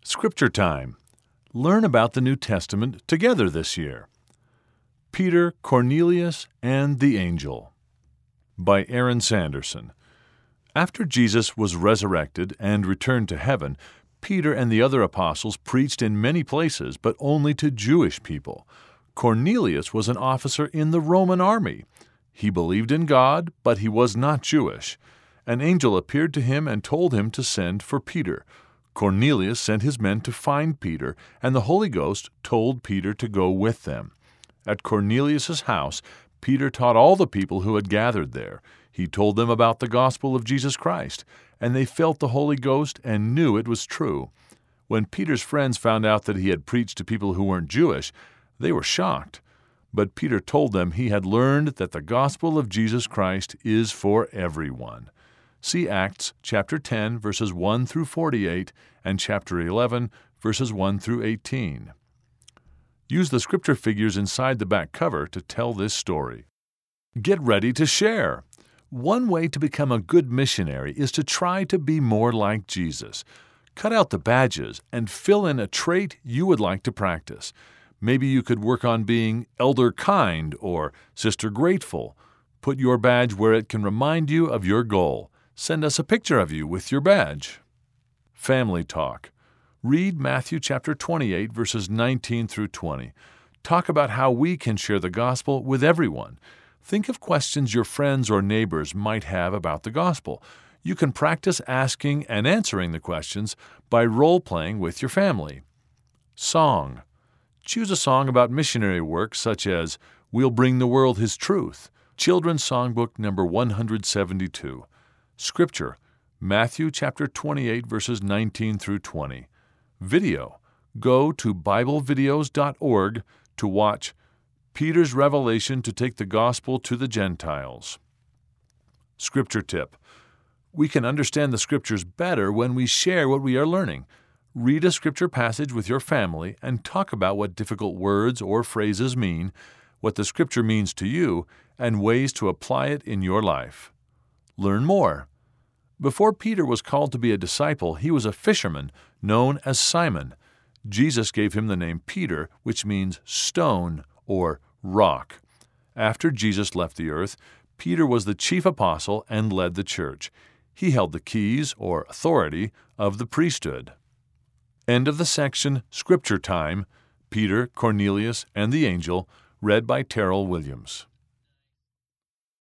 Scripture Time. Learn about the New Testament together this year. Peter, Cornelius, and the Angel by Aaron Sanderson. After Jesus was resurrected and returned to heaven, Peter and the other apostles preached in many places, but only to Jewish people. Cornelius was an officer in the Roman army. He believed in God, but he was not Jewish. An angel appeared to him and told him to send for Peter. Cornelius sent his men to find Peter, and the Holy Ghost told Peter to go with them. At Cornelius' house, Peter taught all the people who had gathered there. He told them about the gospel of Jesus Christ, and they felt the Holy Ghost and knew it was true. When Peter's friends found out that he had preached to people who weren't Jewish, they were shocked. But Peter told them he had learned that the gospel of Jesus Christ is for everyone. See Acts chapter 10, verses 1 through 48, and chapter 11, verses 1 through 18. Use the scripture figures inside the back cover to tell this story. Get ready to share. One way to become a good missionary is to try to be more like Jesus. Cut out the badges and fill in a trait you would like to practice. Maybe you could work on being elder kind or sister grateful. Put your badge where it can remind you of your goal. Send us a picture of you with your badge. Family talk. Read Matthew chapter 28, verses 19 through 20. Talk about how we can share the gospel with everyone. Think of questions your friends or neighbors might have about the gospel. You can practice asking and answering the questions by role-playing with your family. Song. Choose a song about missionary work such as We'll Bring the World His Truth, Children's Songbook number 172. Scripture, Matthew chapter 28, verses 19 through 20. Video, go to BibleVideos.org to watch Peter's Revelation to Take the Gospel to the Gentiles. Scripture tip. We can understand the Scriptures better when we share what we are learning. Read a Scripture passage with your family and talk about what difficult words or phrases mean, what the Scripture means to you, and ways to apply it in your life. Learn more. Before Peter was called to be a disciple, he was a fisherman known as Simon. Jesus gave him the name Peter, which means stone or rock. After Jesus left the earth, Peter was the chief apostle and led the church. He held the keys, or authority, of the priesthood. End of the section, Scripture Time, Peter, Cornelius, and the Angel, read by Terrell Williams.